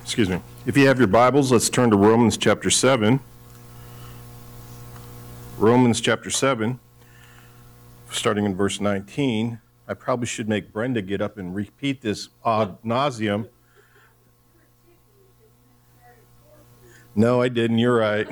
Excuse me. If you have your Bibles, let's turn to Romans chapter 7. Romans chapter 7, starting in verse 19. I probably should make Brenda get up and repeat this ad nauseum. No, I didn't. You're right.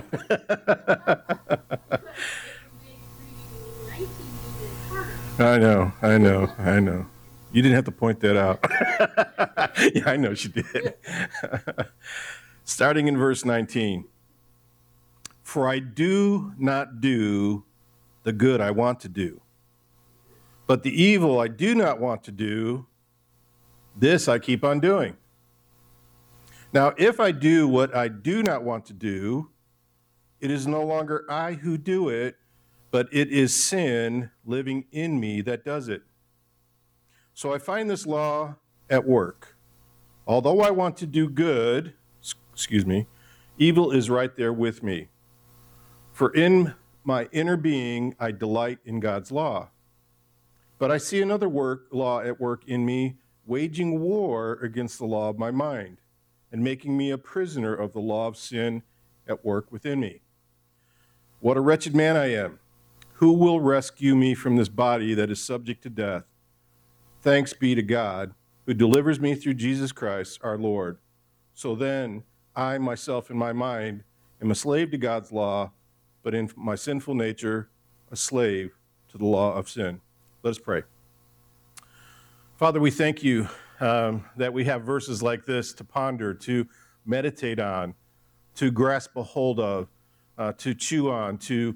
I know. You didn't have to point that out. Yeah, I know she did. Starting in verse 19. For I do not do the good I want to do, but the evil I do not want to do, this I keep on doing. Now, if I do what I do not want to do, it is no longer I who do it, but it is sin living in me that does it. So I find this law at work. Although I want to do good, evil is right there with me. For in my inner being, I delight in God's law. But I see another law at work in me, waging war against the law of my mind and making me a prisoner of the law of sin at work within me. What a wretched man I am. Who will rescue me from this body that is subject to death? Thanks be to God, who delivers me through Jesus Christ, our Lord. So then, I myself in my mind am a slave to God's law, but in my sinful nature, a slave to the law of sin. Let us pray. Father, we thank you that we have verses like this to ponder, to meditate on, to grasp a hold of, to chew on, to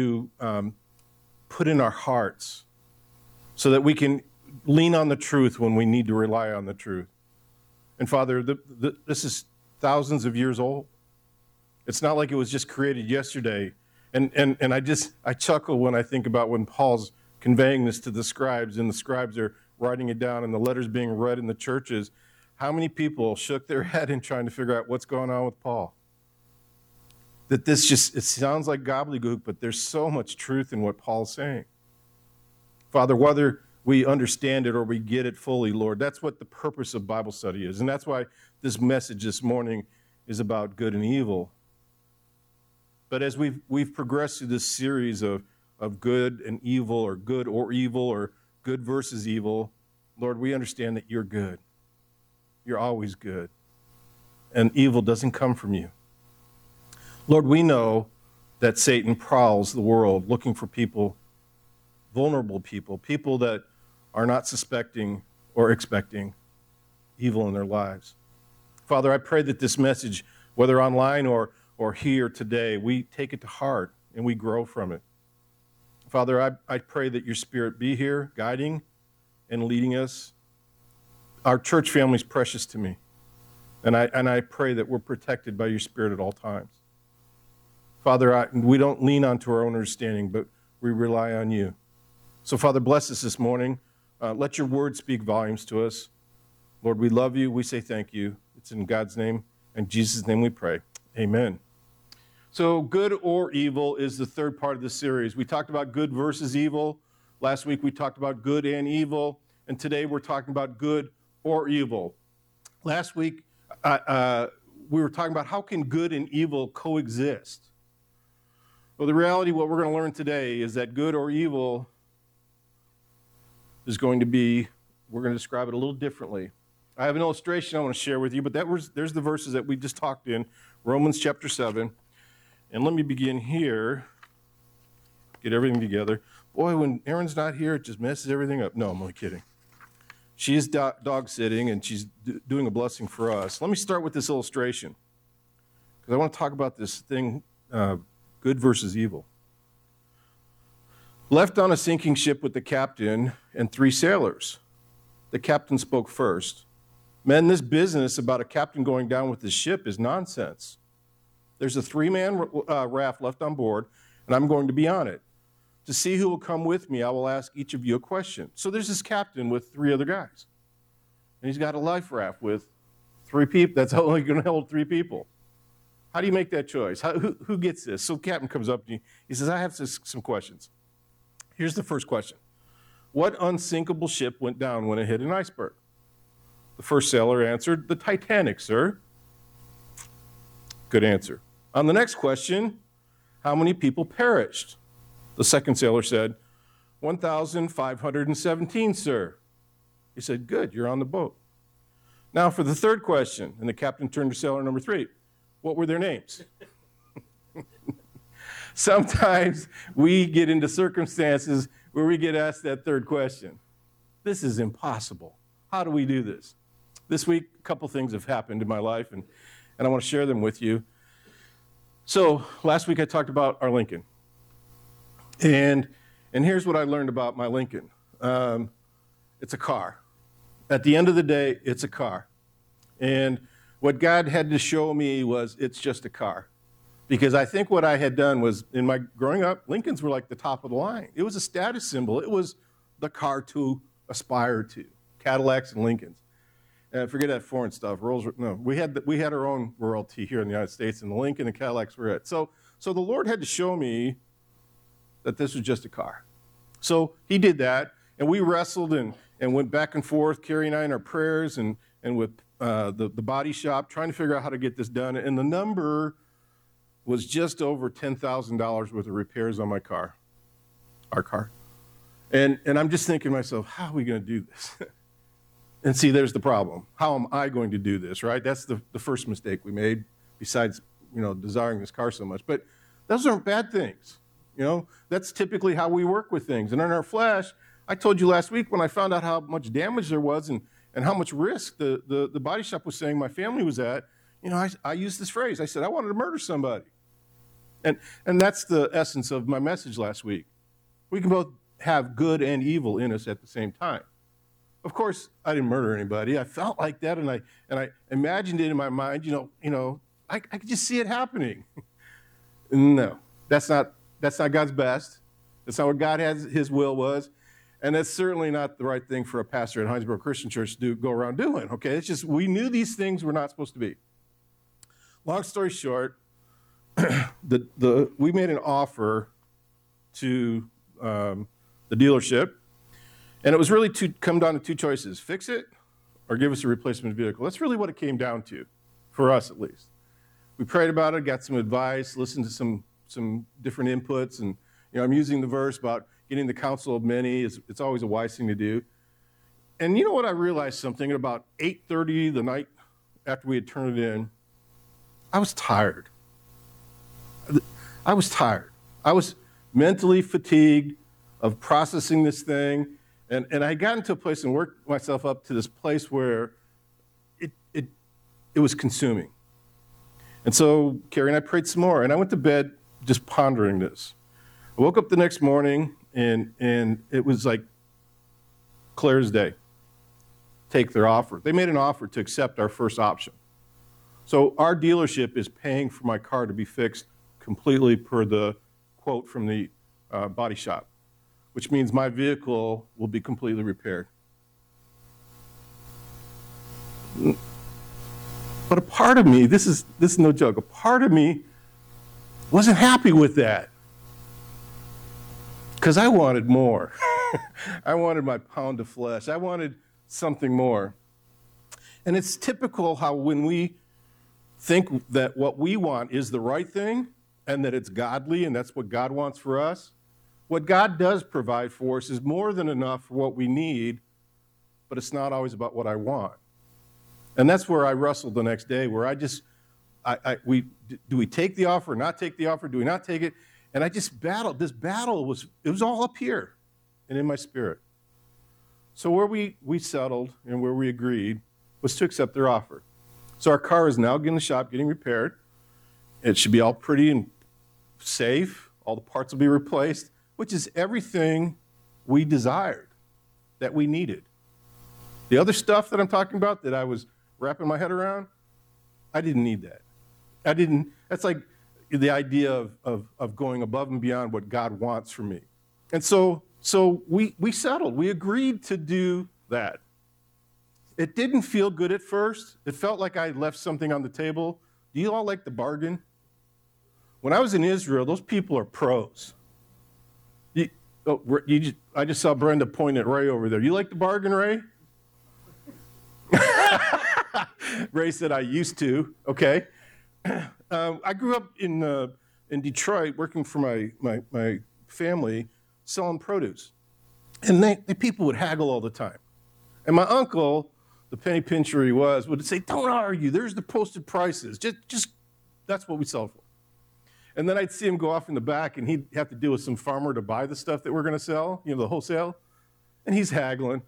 put in our hearts, so that we can lean on the truth when we need to rely on the truth. And Father, this is thousands of years old. It's not like it was just created yesterday. And I chuckle when I think about when Paul's conveying this to the scribes, and the scribes are writing it down, and the letters being read in the churches. How many people shook their head in trying to figure out what's going on with Paul? That it sounds like gobbledygook, but there's so much truth in what Paul's saying. Father, whether we understand it or we get it fully, Lord, that's what the purpose of Bible study is. And that's why this message this morning is about good and evil. But as we've progressed through this series of good and evil, or good or evil, or good versus evil, Lord, we understand that you're good. You're always good. And evil doesn't come from you. Lord, we know that Satan prowls the world looking for people, vulnerable people, people that are not suspecting or expecting evil in their lives. Father, I pray that this message, whether online or here today, we take it to heart and we grow from it. Father, I pray that your Spirit be here, guiding and leading us. Our church family is precious to me, and I pray that we're protected by your Spirit at all times. Father, we don't lean onto our own understanding, but we rely on you. So, Father, bless us this morning. Let your word speak volumes to us. Lord, we love you. We say thank you. It's in God's name and Jesus' name we pray. Amen. So good or evil is the third part of the series. We talked about good versus evil. Last week we talked about good and evil. And today we're talking about good or evil. Last week we were talking about how can good and evil coexist. Well, the reality, what we're going to learn today is that good or evil is going to be, we're going to describe it a little differently. I have an illustration I want to share with you, but there's the verses that we just talked in, Romans chapter 7. And let me begin here, get everything together. Boy, when Erin's not here, it just messes everything up. No, I'm only kidding. She is dog sitting, and she's doing a blessing for us. Let me start with this illustration, because I want to talk about this thing, good versus evil. Left on a sinking ship with the captain and 3 sailors. The captain spoke first. Men, this business about a captain going down with the ship is nonsense. There's a 3-man raft left on board, and I'm going to be on it. To see who will come with me, I will ask each of you a question. So there's this captain with 3 other guys. And he's got a life raft with 3 people. That's only going to hold 3 people. How do you make that choice? Who gets this? So the captain comes up to you. He says, I have some questions. Here's the first question. What unsinkable ship went down when it hit an iceberg? The first sailor answered, the Titanic, sir. Good answer. On the next question, how many people perished? The second sailor said, 1,517, sir. He said, good, you're on the boat. Now for the third question, and the captain turned to sailor number 3. What were their names? Sometimes we get into circumstances where we get asked that third question. This is impossible. How do we do this? This week, a couple things have happened in my life, and I want to share them with you. So last week I talked about our Lincoln. And here's what I learned about my Lincoln. It's a car. At the end of the day, it's a car. And what God had to show me was it's just a car. Because I think what I had done was, in my growing up, Lincolns were like the top of the line. It was a status symbol. It was the car to aspire to. Cadillacs and Lincolns. And forget that foreign stuff. We had our own royalty here in the United States, and the Lincoln and Cadillacs were it. So the Lord had to show me that this was just a car. So he did that, and we wrestled and went back and forth, Carrie and I in our prayers and with the body shop, trying to figure out how to get this done. And the number was just over $10,000 worth of repairs on my car, our car. And I'm just thinking to myself, how are we going to do this? And see, there's the problem. How am I going to do this, right? That's the first mistake we made, besides, desiring this car so much. But those aren't bad things. That's typically how we work with things. And in our flesh, I told you last week when I found out how much damage there was and how much risk the body shop was saying my family was at, I used this phrase. I said, I wanted to murder somebody. And that's the essence of my message last week. We can both have good and evil in us at the same time. Of course, I didn't murder anybody. I felt like that, and I imagined it in my mind. I could just see it happening. No, that's not God's best. That's not what God has His will was, and that's certainly not the right thing for a pastor at Hinesboro Christian Church to go around doing. Okay, it's just we knew these things were not supposed to be. Long story short, we made an offer to the dealership. And it was really come down to two choices: fix it or give us a replacement vehicle. That's really what it came down to, for us at least. We prayed about it, got some advice, listened to some different inputs, and I'm using the verse about getting the counsel of many. It's always a wise thing to do. And you know what? I realized something at about 8:30 the night after we had turned it in. I was tired. I was mentally fatigued of processing this thing. And I got into a place and worked myself up to this place where it was consuming. And so Carrie and I prayed some more, and I went to bed just pondering this. I woke up the next morning, and it was like clear as day. Take their offer. They made an offer to accept our first option. So our dealership is paying for my car to be fixed completely per the quote from the body shop, which means my vehicle will be completely repaired. But a part of me, this is no joke, a part of me wasn't happy with that. Because I wanted more. I wanted my pound of flesh. I wanted something more. And it's typical how when we think that what we want is the right thing and that it's godly and that's what God wants for us, what God does provide for us is more than enough for what we need, but it's not always about what I want. And that's where I wrestled the next day, where do we take the offer or not take the offer? Do we not take it? And I just battled. This battle was all up here and in my spirit. So where we settled and where we agreed was to accept their offer. So our car is now in the shop getting repaired. It should be all pretty and safe. All the parts will be replaced, which is everything we desired, that we needed. The other stuff that I'm talking about that I was wrapping my head around, I didn't need that. That's like the idea of going above and beyond what God wants from me. And so we settled. We agreed to do that. It didn't feel good at first. It felt like I left something on the table. Do you all like the When I was in Israel, those people are pros. I just saw Brenda point at Ray over there. You like the bargain, Ray? Ray said, I used to. Okay. I grew up in Detroit working for my family selling produce. And the people would haggle all the time. And my uncle, the penny pincher he was, would say, don't argue, there's the posted prices. Just that's what we sell for. And then I'd see him go off in the back and he'd have to deal with some farmer to buy the stuff that we're gonna sell, the wholesale. And he's haggling,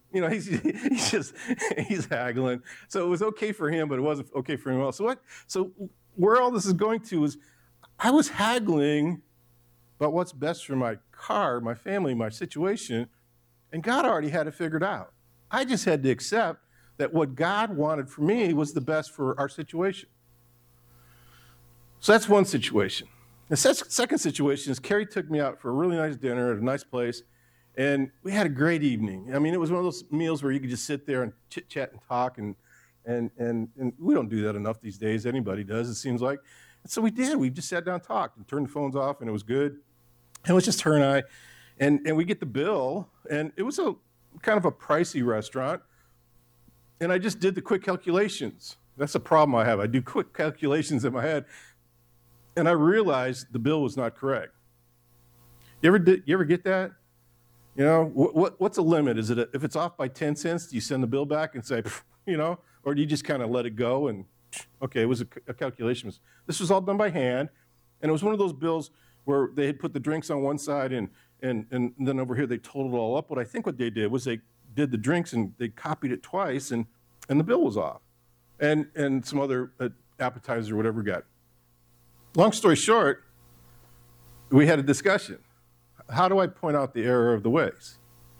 he's haggling. So it was okay for him, but it wasn't okay for anyone else. So where all this is going to is, I was haggling about what's best for my car, my family, my situation, and God already had it figured out. I just had to accept that what God wanted for me was the best for our situation. So that's one situation. The second situation is Carrie took me out for a really nice dinner at a nice place, and we had a great evening. I mean, it was one of those meals where you could just sit there and chit-chat and talk, and we don't do that enough these days. Anybody does, it seems like. And so we did. We just sat down and talked and turned the phones off, and it was good. And it was just her and I. And we get the bill, and it was a kind of a pricey restaurant. And I just did the quick calculations. That's a problem I have. I do quick calculations in my head. And I realized the bill was not correct. You ever get that? What's a limit? Is it if it's off by 10 cents, do you send the bill back and say, or do you just kind of let it go and, okay, it was a calculation. This was all done by hand, and it was one of those bills where they had put the drinks on one side and then over here they totaled it all up. What I think what they did was they did the drinks and they copied it twice, and the bill was off, and some other appetizer or whatever got. Long story short, we had a discussion. How do I point out the error of the ways?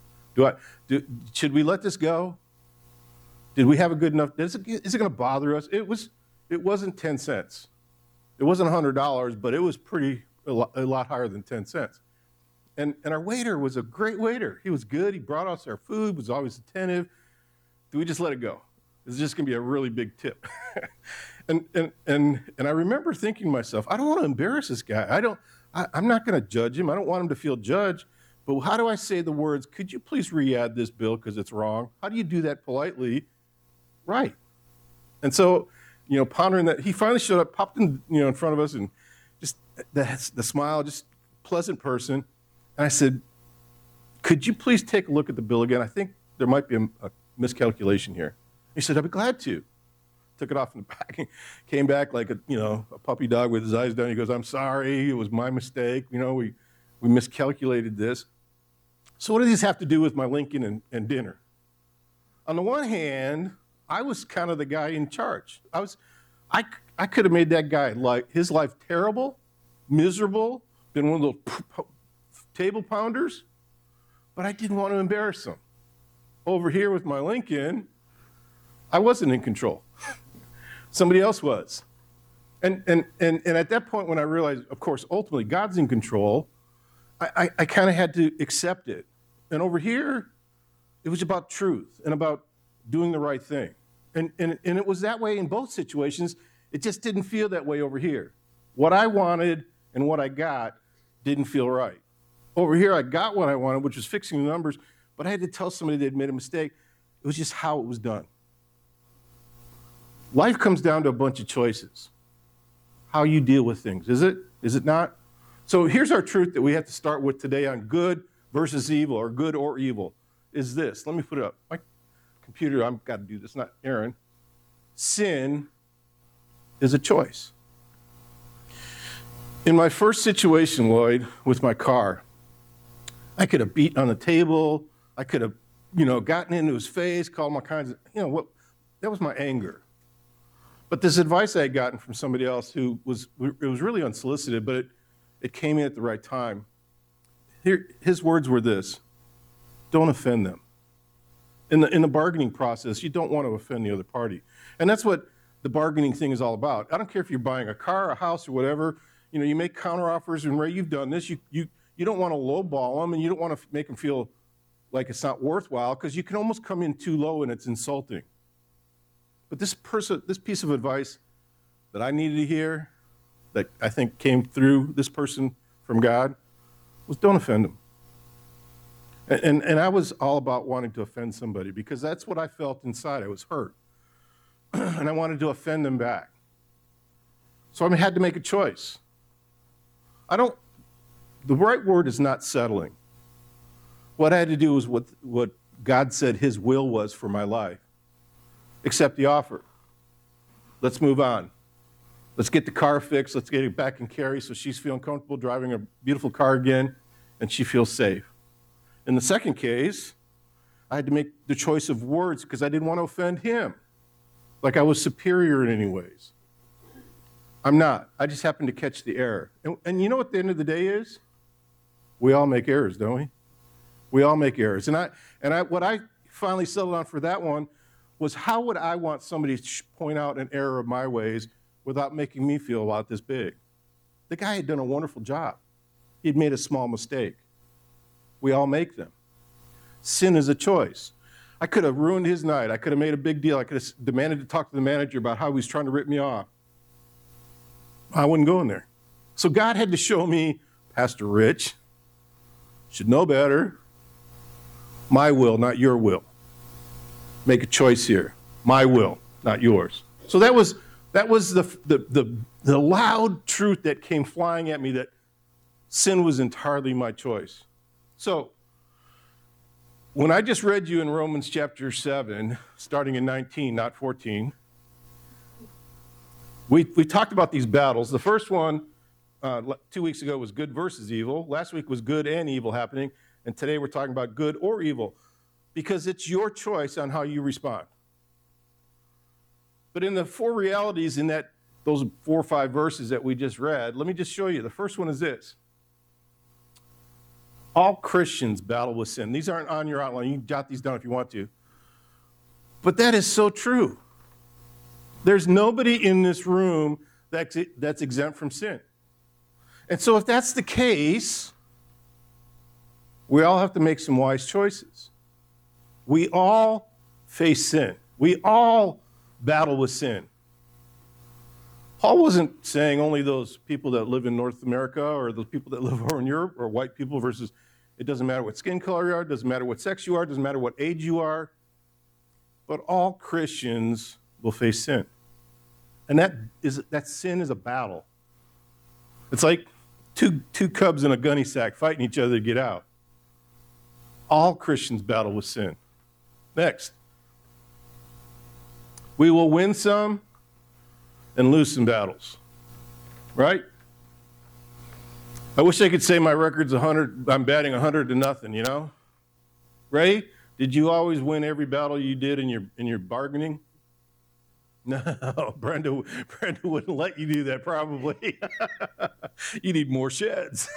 Should we let this go? Did we have a good enough? Is it going to bother us? It wasn't 10 cents. It wasn't $100, but it was a lot higher than 10 cents. And our waiter was a great waiter. He was good. He brought us our food, was always attentive. Do we just let it go? It's just going to be a really big tip. and I remember thinking to myself, I don't want to embarrass this guy. I'm not going to judge him. I don't want him to feel judged. But how do I say the words, could you please re-add this bill because it's wrong? How do you do that politely? Right. And so, pondering that, he finally showed up, popped in front of us, and just the smile, just pleasant person. And I said, could you please take a look at the bill again? I think there might be a miscalculation here. He said, I'd be glad to. Took it off in the back, came back like a puppy dog with his eyes down. He goes, I'm sorry, it was my mistake. We miscalculated this. So what does this have to do with my Lincoln and dinner? On the one hand, I was kind of the guy in charge. I could have made that guy his life terrible, miserable, been one of those table pounders, but I didn't want to embarrass him. Over here with my Lincoln, I wasn't in control. Somebody else was. And at that point when I realized, of course, ultimately God's in control, I kind of had to accept it. And over here, it was about truth and about doing the right thing. And it was that way in both situations. It just didn't feel that way over here. What I wanted and what I got didn't feel right. Over here, I got what I wanted, which was fixing the numbers, but I had to tell somebody they'd made a mistake. It was just how it was done. Life comes down to a bunch of choices. How you deal with things. Is it not? So here's our truth that we have to start with today on good versus evil, or good or evil, is this. Let me put it up. My computer, I've got to do this, not Aaron. Sin is a choice. In my first situation, Lloyd, with my car, I could have beaten on the table. I could have, gotten into his face, called him all kinds of, that was my anger. But this advice I had gotten from somebody else it was really unsolicited, but it came in at the right time. His words were this: don't offend them. In the bargaining process, you don't want to offend the other party. And that's what the bargaining thing is all about. I don't care if you're buying a car, a house, or whatever. You make counteroffers, and Ray, you've done this. You don't want to lowball them, and you don't want to make them feel like it's not worthwhile, because you can almost come in too low and it's insulting. But this piece of advice that I needed to hear, that I think came through this person from God, was don't offend them. And I was all about wanting to offend somebody, because that's what I felt inside. I was hurt. And I wanted to offend them back. So I had to make a choice. The right word is not settling. What I had to do was what God said his will was for my life. Accept the offer. Let's move on. Let's get the car fixed. Let's get it back in Carrie so she's feeling comfortable driving a beautiful car again and she feels safe. In the second case, I had to make the choice of words because I didn't want to offend him, like I was superior in any ways. I'm not. I just happened to catch the error. And you know what the end of the day is? We all make errors, don't we? We all make errors. And what I finally settled on for that one was, how would I want somebody to point out an error of my ways without making me feel about this big? The guy had done a wonderful job. He'd made a small mistake. We all make them. Sin is a choice. I could have ruined his night. I could have made a big deal. I could have demanded to talk to the manager about how he was trying to rip me off. I wouldn't go in there. So God had to show me, Pastor Rich, should know better. My will, not your will. Make a choice here. My will, not yours. So that was the loud truth that came flying at me, that sin was entirely my choice. So when I just read you in Romans chapter 7, starting in 19, not 14, we talked about these battles. The first one 2 weeks ago was good versus evil. Last week was good and evil happening. And today we're talking about good or evil, because it's your choice on how you respond. But in the four realities in those 4 or 5 verses that we just read, let me just show you. The first one is this. All Christians battle with sin. These aren't on your outline. You can jot these down if you want to. But that is so true. There's nobody in this room that's exempt from sin. And so if that's the case, we all have to make some wise choices. We all face sin. We all battle with sin. Paul wasn't saying only those people that live in North America or those people that live over in Europe, or white people versus, it doesn't matter what skin color you are, doesn't matter what sex you are, doesn't matter what age you are, but all Christians will face sin. And that sin is a battle. It's like two cubs in a gunny sack fighting each other to get out. All Christians battle with sin. Next. We will win some and lose some battles. Right? I wish I could say my record's 100, I'm batting 100 to nothing, you know? Ray, did you always win every battle you did in your bargaining? No, Brenda wouldn't let you do that, probably. You need more sheds.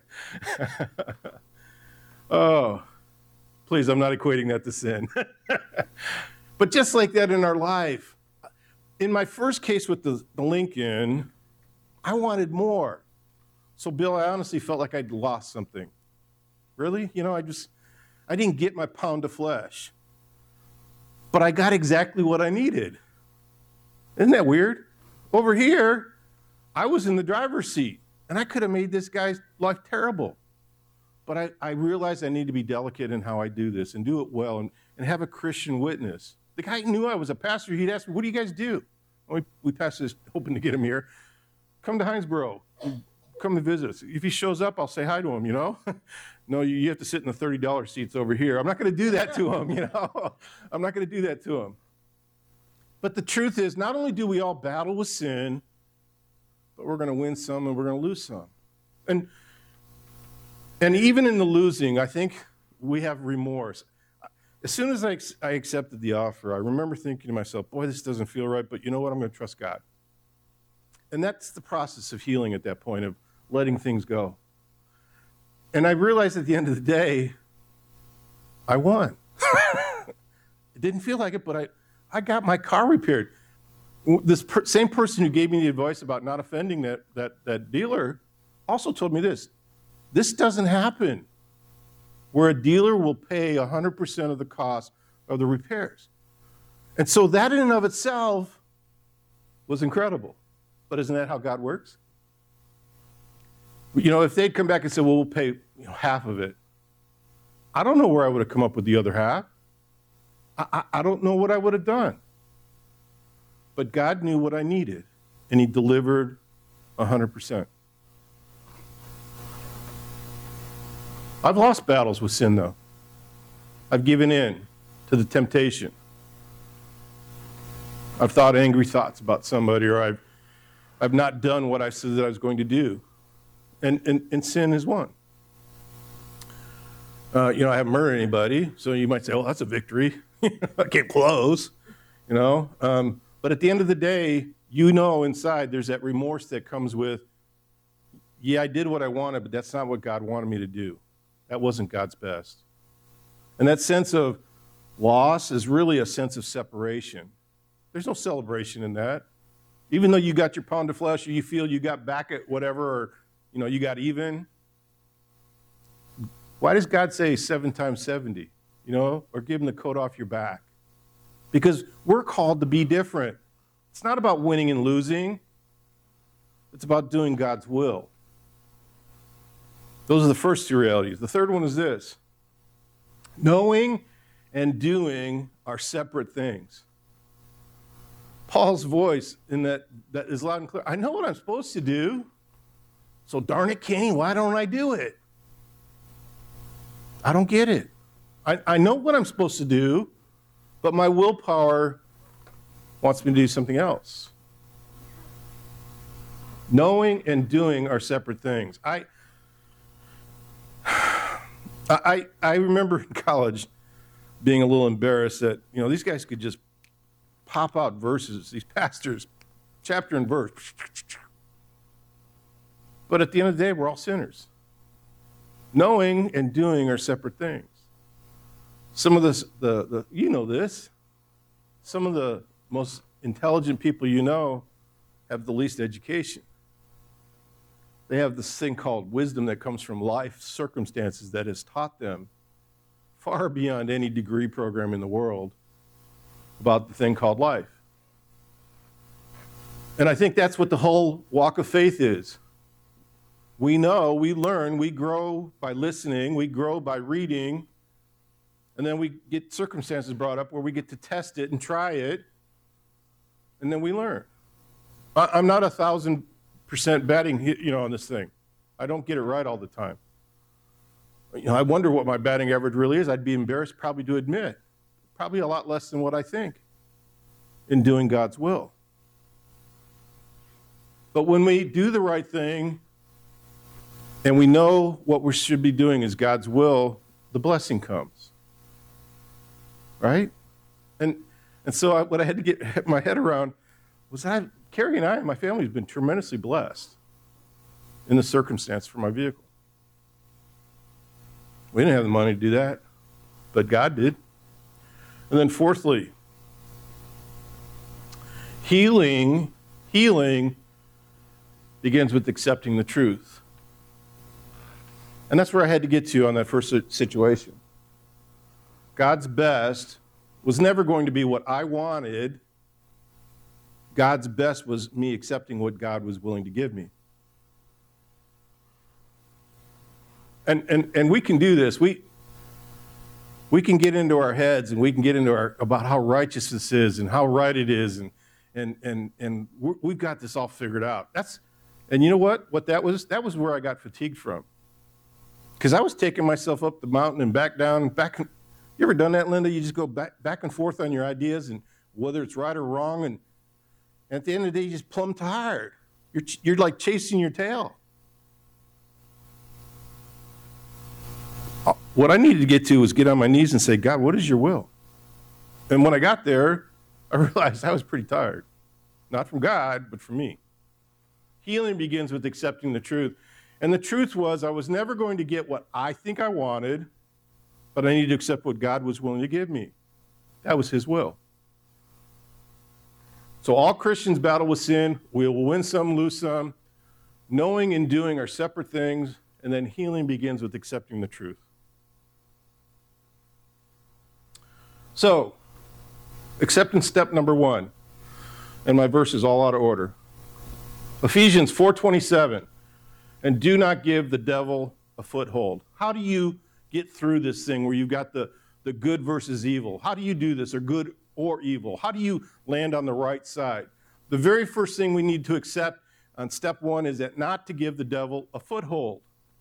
Oh, please, I'm not equating that to sin. But just like that in our life, in my first case with the Lincoln, I wanted more. So, Bill, I honestly felt like I'd lost something. Really? You know, I didn't get my pound of flesh. But I got exactly what I needed. Isn't that weird? Over here, I was in the driver's seat, and I could have made this guy's life terrible. But I realized I need to be delicate in how I do this and do it well and have a Christian witness. The guy knew I was a pastor. He'd ask me, what do you guys do? We pastors hoping to get him here. Come to Hinesboro. Come to visit us. If he shows up, I'll say hi to him, you know? No, you have to sit in the $30 seats over here. I'm not going to do that to him, you know? I'm not going to do that to him. But the truth is, not only do we all battle with sin, but we're going to win some and we're going to lose some. And even in the losing, I think we have remorse. As soon as I accepted the offer, I remember thinking to myself, boy, this doesn't feel right, but you know what? I'm going to trust God. And that's the process of healing at that point, of letting things go. And I realized at the end of the day, I won. It didn't feel like it, but I got my car repaired. This same person who gave me the advice about not offending that dealer also told me this. This doesn't happen where a dealer will pay 100% of the cost of the repairs. And so that in and of itself was incredible. But isn't that how God works? You know, if they'd come back and said, well, we'll pay half of it, I don't know where I would have come up with the other half. I don't know what I would have done. But God knew what I needed, and he delivered 100%. I've lost battles with sin, though. I've given in to the temptation. I've thought angry thoughts about somebody, or I've not done what I said that I was going to do. And sin is one. I haven't murdered anybody, so you might say, oh, that's a victory. I came close, But at the end of the day, inside there's that remorse that comes with, yeah, I did what I wanted, but that's not what God wanted me to do. That wasn't God's best. And that sense of loss is really a sense of separation. There's no celebration in that. Even though you got your pound of flesh, or you feel you got back at whatever, or you got even. Why does God say 7 times 70? Or give him the coat off your back? Because we're called to be different. It's not about winning and losing. It's about doing God's will. Those are the first two realities. The third one is this. Knowing and doing are separate things. Paul's voice in that is loud and clear. I know what I'm supposed to do. So darn it, Kenny, why don't I do it? I don't get it. I know what I'm supposed to do, but my willpower wants me to do something else. Knowing and doing are separate things. I remember in college being a little embarrassed that, these guys could just pop out verses, these pastors, chapter and verse. But at the end of the day, we're all sinners. Knowing and doing are separate things. Some of this, this, some of the most intelligent people have the least education. They have this thing called wisdom that comes from life circumstances that has taught them far beyond any degree program in the world about the thing called life. And I think that's what the whole walk of faith is. We know, we learn, we grow by listening, we grow by reading, and then we get circumstances brought up where we get to test it and try it, and then we learn. I'm not 1,000% betting, on this thing. I don't get it right all the time. I wonder what my batting average really is. I'd be embarrassed probably to admit. Probably a lot less than what I think in doing God's will. But when we do the right thing and we know what we should be doing is God's will, the blessing comes. Right? And so what I had to get my head around was that Carrie and I and my family have been tremendously blessed in the circumstance for my vehicle. We didn't have the money to do that, but God did. And then fourthly, healing begins with accepting the truth. And that's where I had to get to on that first situation. God's best was never going to be what I wanted. God's best was me accepting what God was willing to give me. And we can do this. We can get into our heads and we can get into about how righteous this is and how right it is, and we've got this all figured out. And you know what? What that was where I got fatigued from. Because I was taking myself up the mountain and back down, you ever done that, Linda? You just go back and forth on your ideas and whether it's right or wrong, and at the end of the day, you just plumb tired. You're like chasing your tail. What I needed to get to was get on my knees and say, God, what is your will? And when I got there, I realized I was pretty tired. Not from God, but from me. Healing begins with accepting the truth. And the truth was I was never going to get what I think I wanted, but I needed to accept what God was willing to give me. That was his will. So all Christians battle with sin. We will win some, lose some. Knowing and doing are separate things, and then healing begins with accepting the truth. So, acceptance step number 1. And my verse is all out of order. Ephesians 4:27. And do not give the devil a foothold. How do you get through this thing where you've got the good versus evil? How do you do this, or good or evil? How do you land on the right side? The very first thing we need to accept on step one is that not to give the devil a foothold.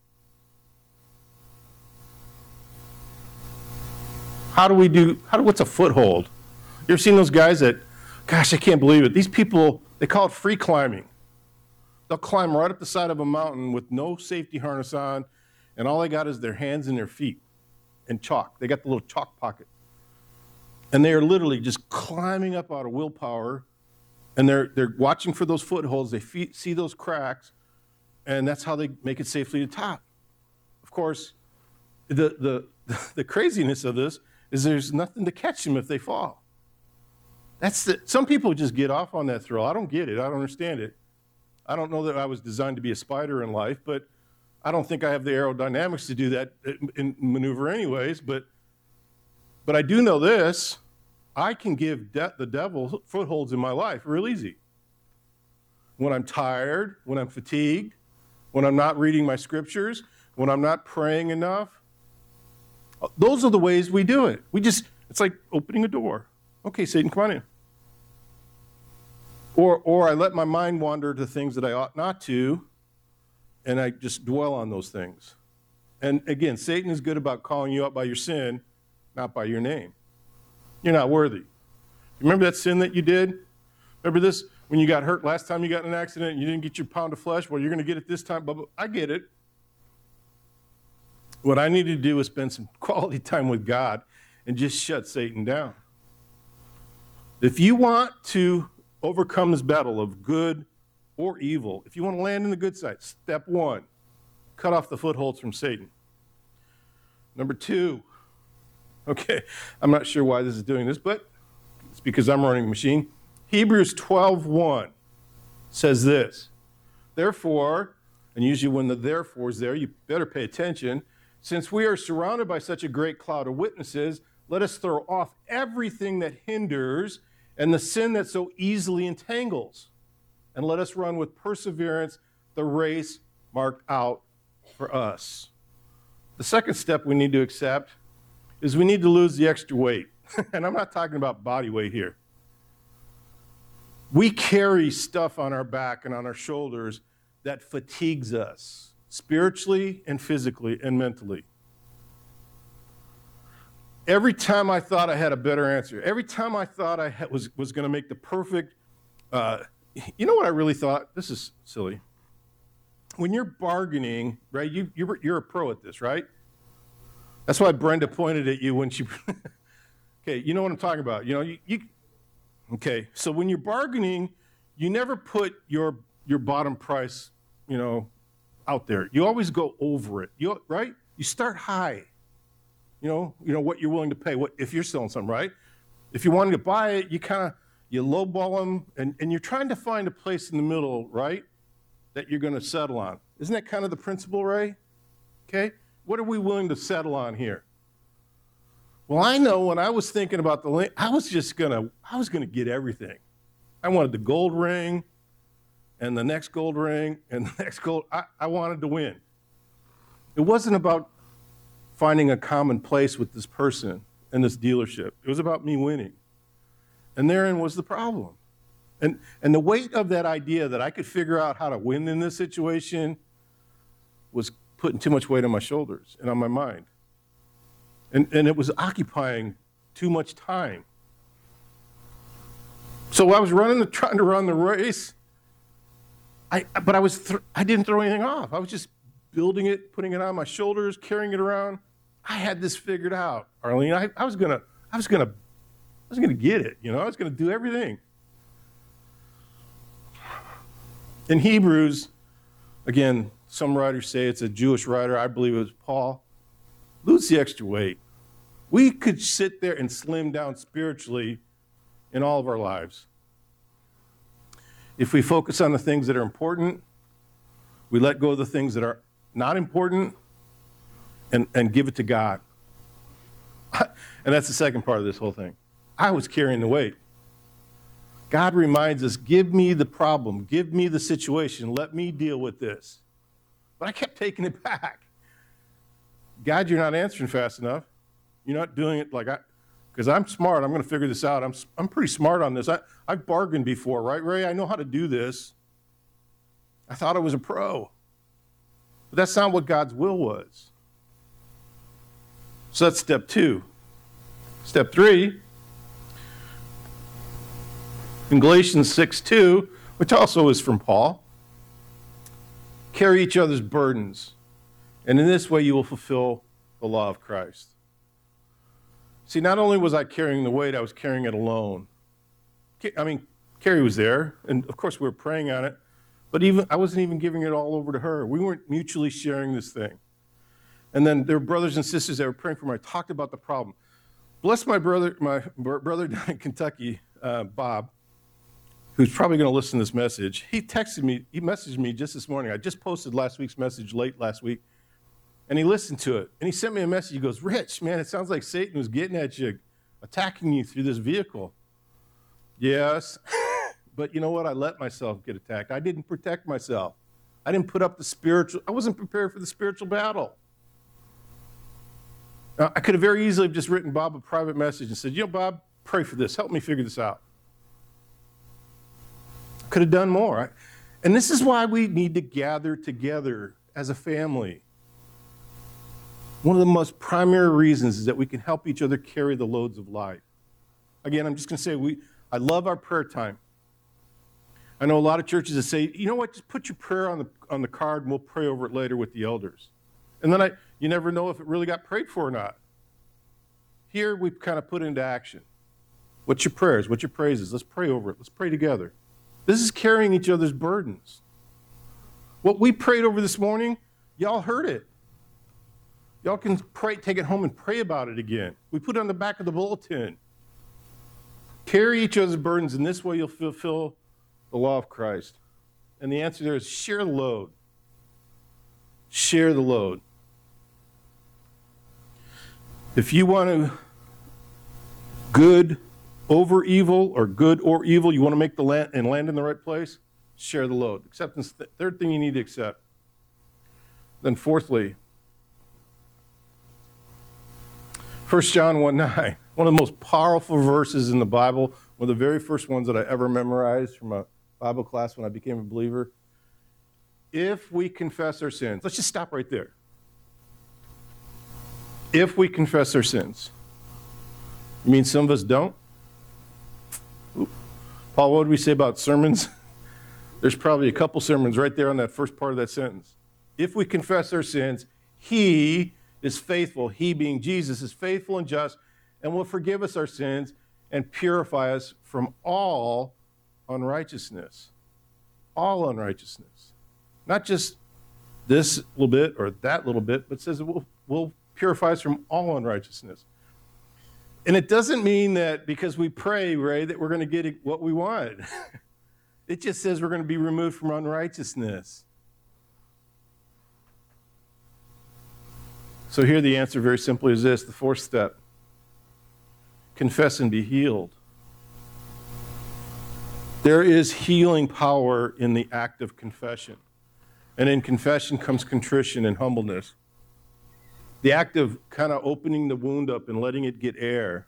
What's a foothold? You ever seen those guys that, gosh, I can't believe it. These people, they call it free climbing. They'll climb right up the side of a mountain with no safety harness on, and all they got is their hands and their feet and chalk. They got the little chalk pocket. And they are literally just climbing up out of willpower, and they're watching for those footholds. They see those cracks, and that's how they make it safely to the top. Of course, the craziness of this is there's nothing to catch them if they fall. Some people just get off on that thrill. I don't get it. I don't understand it. I don't know that I was designed to be a spider in life, but I don't think I have the aerodynamics to do that in maneuver anyways. But I do know this. I can give the devil footholds in my life real easy. When I'm tired, when I'm fatigued, when I'm not reading my scriptures, when I'm not praying enough. Those are the ways we do it. It's like opening a door. Okay, Satan, come on in. Or I let my mind wander to things that I ought not to, and I just dwell on those things. And again, Satan is good about calling you out by your sin, not by your name. You're not worthy. Remember that sin that you did? Remember this when you got hurt last time you got in an accident and you didn't get your pound of flesh? Well, you're going to get it this time. But I get it. What I need to do is spend some quality time with God and just shut Satan down. If you want to overcome this battle of good or evil, if you want to land in the good side, step one, cut off the footholds from Satan. Number two, okay, I'm not sure why this is doing this, but it's because I'm running a machine. Hebrews 12:1 says this, therefore, and usually when the therefore is there, you better pay attention, since we are surrounded by such a great cloud of witnesses, let us throw off everything that hinders and the sin that so easily entangles, and let us run with perseverance the race marked out for us. The second step we need to accept is we need to lose the extra weight. And I'm not talking about body weight here. We carry stuff on our back and on our shoulders that fatigues us spiritually and physically and mentally. Every time I thought I had a better answer, every time I thought I was going to make the perfect, you know what I really thought? This is silly. When you're bargaining, right, you're a pro at this, right? That's why Brenda pointed at you when she, okay, you know what I'm talking about. You know, okay, so when you're bargaining, you never put your bottom price, out there. You always go over it, right? You start high. You know what you're willing to pay. What if you're selling something, right? If you wanted to buy it, you lowball them, and you're trying to find a place in the middle, right, that you're going to settle on. Isn't that kind of the principle, Ray? Okay, what are we willing to settle on here? Well, I know when I was thinking about I was gonna get everything. I wanted the gold ring, and the next gold ring, and the next gold. I wanted to win. It wasn't about finding a common place with this person and this dealership. It was about me winning. And therein was the problem. And the weight of that idea that I could figure out how to win in this situation was putting too much weight on my shoulders and on my mind. And it was occupying too much time. So I was trying to run the race, I didn't throw anything off. I was just building it, putting it on my shoulders, carrying it around. I had this figured out, Arlene. I was gonna get it. I was gonna do everything. In Hebrews, again, some writers say it's a Jewish writer. I believe it was Paul. Lose the extra weight. We could sit there and slim down spiritually in all of our lives. If we focus on the things that are important, we let go of the things that are not important, and give it to God. And that's the second part of this whole thing. I was carrying the weight. God reminds us, give me the problem, give me the situation, let me deal with this. But I kept taking it back. God, you're not answering fast enough. You're not doing it because I'm smart. I'm going to figure this out. I'm pretty smart on this. I've bargained before, right, Ray? I know how to do this. I thought I was a pro. But that's not what God's will was. So that's step 2. Step 3, in Galatians 6:2, which also is from Paul, carry each other's burdens, and in this way you will fulfill the law of Christ. See, not only was I carrying the weight, I was carrying it alone. I mean, Carrie was there, and of course we were praying on it, but I wasn't even giving it all over to her. We weren't mutually sharing this thing. And then there were brothers and sisters that were praying for me. I talked about the problem. Bless my brother down in Kentucky, Bob, who's probably going to listen to this message. He messaged me just this morning. I just posted last week's message late last week, and he listened to it. And he sent me a message. He goes, Rich, man, it sounds like Satan was getting at you, attacking you through this vehicle. Yes, but you know what? I let myself get attacked. I didn't protect myself. I didn't put up I wasn't prepared for the spiritual battle. Now, I could have very easily just written Bob a private message and said, Bob, pray for this. Help me figure this out. Could have done more. And this is why we need to gather together as a family. One of the most primary reasons is that we can help each other carry the loads of life. Again, I'm just going to say, I love our prayer time. I know a lot of churches that say, you know what, just put your prayer on the card and we'll pray over it later with the elders. And then you never know if it really got prayed for or not. Here we kind of put into action. What's your prayers? What's your praises? Let's pray over it. Let's pray together. This is carrying each other's burdens. What we prayed over this morning, y'all heard it. Y'all can take it home and pray about it again. We put it on the back of the bulletin. Carry each other's burdens, and this way you'll fulfill the law of Christ. And the answer there is share the load. Share the load. If you want to good over evil or good or evil, you want to make the land in the right place, share the load. Acceptance, third thing you need to accept. Then fourthly, 1 John 1:9, one of the most powerful verses in the Bible, one of the very first ones that I ever memorized from a Bible class when I became a believer. If we confess our sins, let's just stop right there. If we confess our sins. You mean some of us don't? Paul, what did we say about sermons? There's probably a couple sermons right there on that first part of that sentence. If we confess our sins, he is faithful. He, being Jesus, is faithful and just and will forgive us our sins and purify us from all unrighteousness. All unrighteousness. Not just this little bit or that little bit, but says it will purify us from all unrighteousness. And it doesn't mean that because we pray, Ray, that we're going to get what we want. It just says we're going to be removed from unrighteousness. So here the answer very simply is this, the fourth step. Confess and be healed. There is healing power in the act of confession. And in confession comes contrition and humbleness. The act of kind of opening the wound up and letting it get air.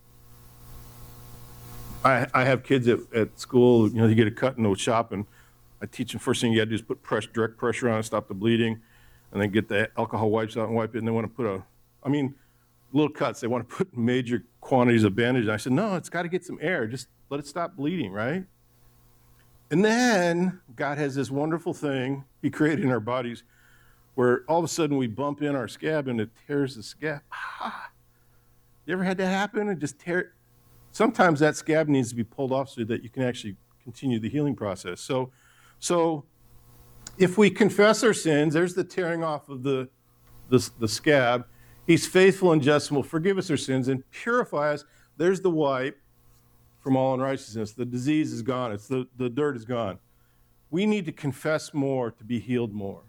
I have kids at school, you get a cut in the shop, and I teach them first thing you got to do is put direct pressure on it, stop the bleeding, and then get the alcohol wipes out and wipe it, and they want to put little cuts, they want to put major quantities of bandage. And I said, no, it's got to get some air. Just let it stop bleeding, right? And then God has this wonderful thing he created in our bodies where all of a sudden we bump in our scab and it tears the scab. You ever had that happen? And just tear? Sometimes that scab needs to be pulled off so that you can actually continue the healing process. So if we confess our sins, there's the tearing off of the scab. He's faithful and just and will forgive us our sins and purify us. There's the wipe from all unrighteousness. The disease is gone. The dirt is gone. We need to confess more to be healed more.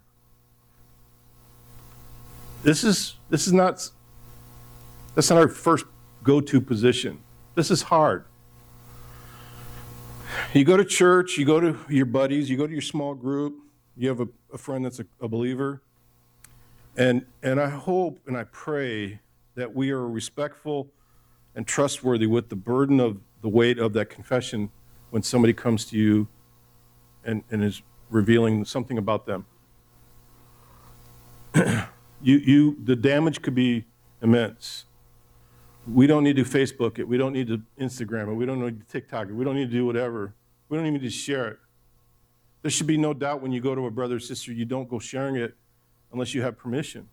That's not our first go-to position. This is hard. You go to church, you go to your buddies, you go to your small group, you have a friend that's a believer, and I hope and I pray that we are respectful and trustworthy with the burden of the weight of that confession when somebody comes to you and is revealing something about them. The damage could be immense. We don't need to Facebook it. We don't need to Instagram it. We don't need to TikTok it. We don't need to do whatever. We don't even need to share it. There should be no doubt when you go to a brother or sister, you don't go sharing it unless you have permission.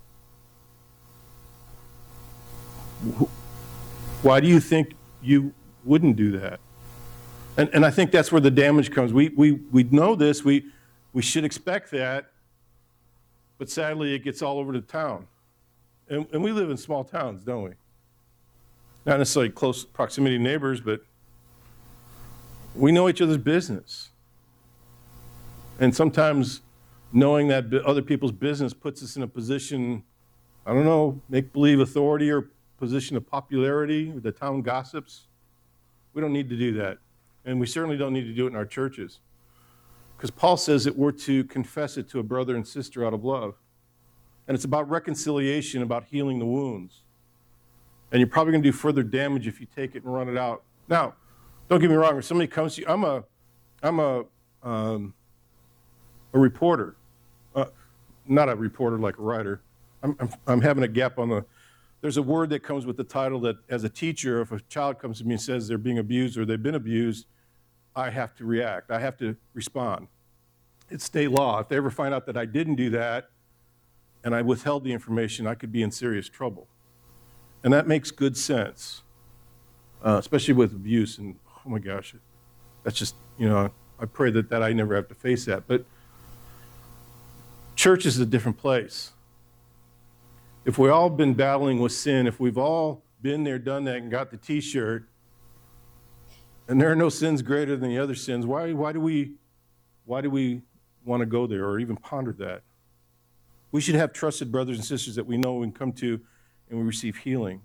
Why do you think you wouldn't do that? And I think that's where the damage comes. We know this. We should expect that. But sadly, it gets all over the town. And we live in small towns, don't we? Not necessarily close proximity neighbors, but we know each other's business. And sometimes knowing that other people's business puts us in a position, I don't know, make-believe authority or position of popularity, the town gossips. We don't need to do that. And we certainly don't need to do it in our churches. Because Paul says that we're to confess it to a brother and sister out of love. And it's about reconciliation, about healing the wounds. And you're probably going to do further damage if you take it and run it out. Now, don't get me wrong. If somebody comes to you, I'm a reporter. Not a reporter like a writer. I'm having a gap on the... There's a word that comes with the title that as a teacher, if a child comes to me and says they're being abused or they've been abused, I have to react. I have to respond. It's state law. If they ever find out that I didn't do that and I withheld the information, I could be in serious trouble. And that makes good sense, especially with abuse. And oh my gosh, that's just, I pray that I never have to face that. But church is a different place. If we've all been battling with sin, if we've all been there, done that, and got the T-shirt, and there are no sins greater than the other sins, why do we want to go there or even ponder that? We should have trusted brothers and sisters that we know we can come to and we receive healing.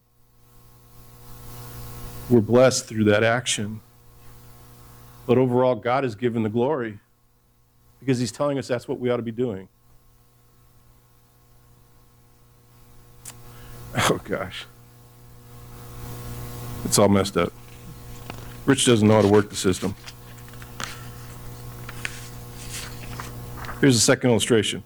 We're blessed through that action. But overall, God is given the glory because he's telling us that's what we ought to be doing. Oh, gosh. It's all messed up. Rich doesn't know how to work the system. Here's the second illustration.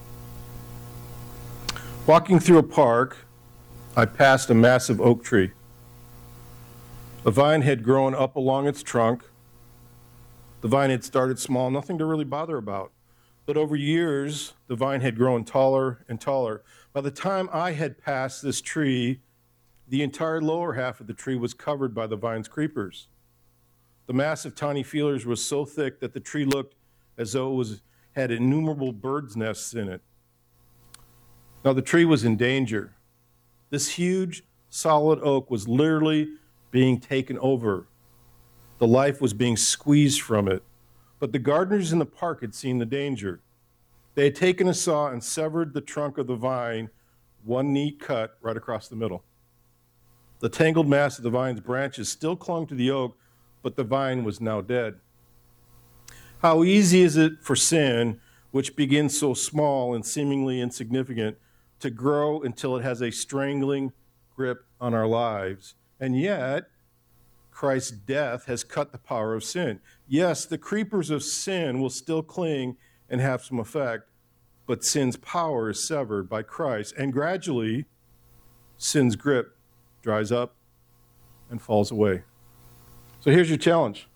Walking through a park, I passed a massive oak tree. A vine had grown up along its trunk. The vine had started small, nothing to really bother about. But over years, the vine had grown taller and taller. By the time I had passed this tree, the entire lower half of the tree was covered by the vine's creepers. The mass of tiny feelers was so thick that the tree looked as though it had innumerable birds' nests in it. Now the tree was in danger. This huge, solid oak was literally being taken over. The life was being squeezed from it. But the gardeners in the park had seen the danger. They had taken a saw and severed the trunk of the vine, one neat cut right across the middle. The tangled mass of the vine's branches still clung to the oak, but the vine was now dead. How easy is it for sin, which begins so small and seemingly insignificant, to grow until it has a strangling grip on our lives? And yet, Christ's death has cut the power of sin. Yes, the creepers of sin will still cling and have some effect, but sin's power is severed by Christ, and gradually, sin's grip dries up and falls away. So here's your challenge.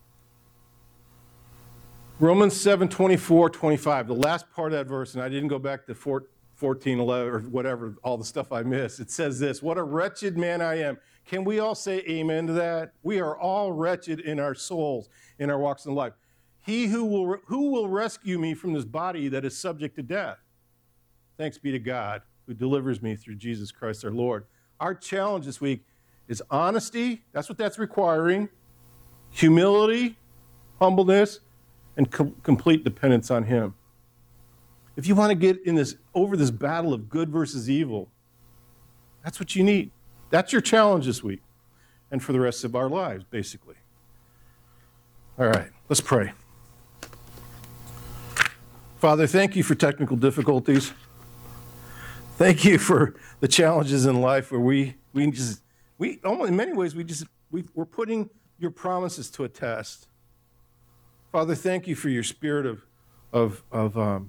Romans 7:24-25, the last part of that verse, and I didn't go back to 14, 11, or whatever, all the stuff I missed. It says this: what a wretched man I am. Can we all say amen to that? We are all wretched in our souls, in our walks in life. He who will rescue me from this body that is subject to death? Thanks be to God who delivers me through Jesus Christ our Lord. Our challenge this week is honesty. That's what that's requiring. Humility, humbleness, and complete dependence on him. If you want to get in over this battle of good versus evil, that's what you need. That's your challenge this week and for the rest of our lives, basically. All right, let's pray. Father, thank you for technical difficulties. Thank you for the challenges in life where we in many ways, we're putting your promises to a test. Father, thank you for your spirit of of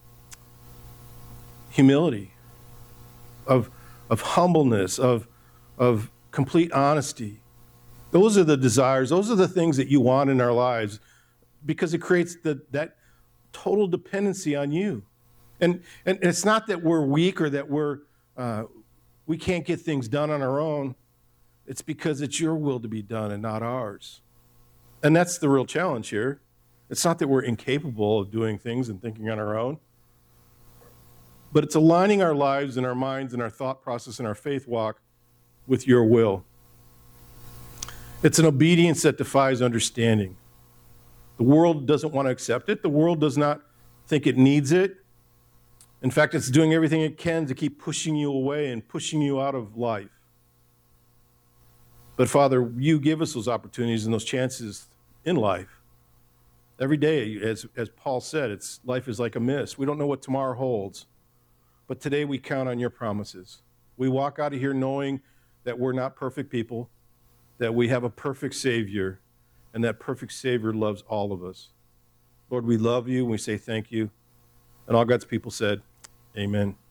humility, of humbleness, of complete honesty. Those are the desires. Those are the things that you want in our lives, because it creates that total dependency on you. And it's not that we're weak or that we can't get things done on our own. It's because it's your will to be done and not ours. And that's the real challenge here. It's not that we're incapable of doing things and thinking on our own, but it's aligning our lives and our minds and our thought process and our faith walk with your will. It's an obedience that defies understanding. The world doesn't want to accept it. The world does not think it needs it. In fact, it's doing everything it can to keep pushing you away and pushing you out of life. But Father, you give us those opportunities and those chances in life. Every day, as Paul said, life is like a mist. We don't know what tomorrow holds. But today we count on your promises. We walk out of here knowing that we're not perfect people, that we have a perfect Savior, and that perfect Savior loves all of us. Lord, we love you, and we say thank you. And all God's people said, amen.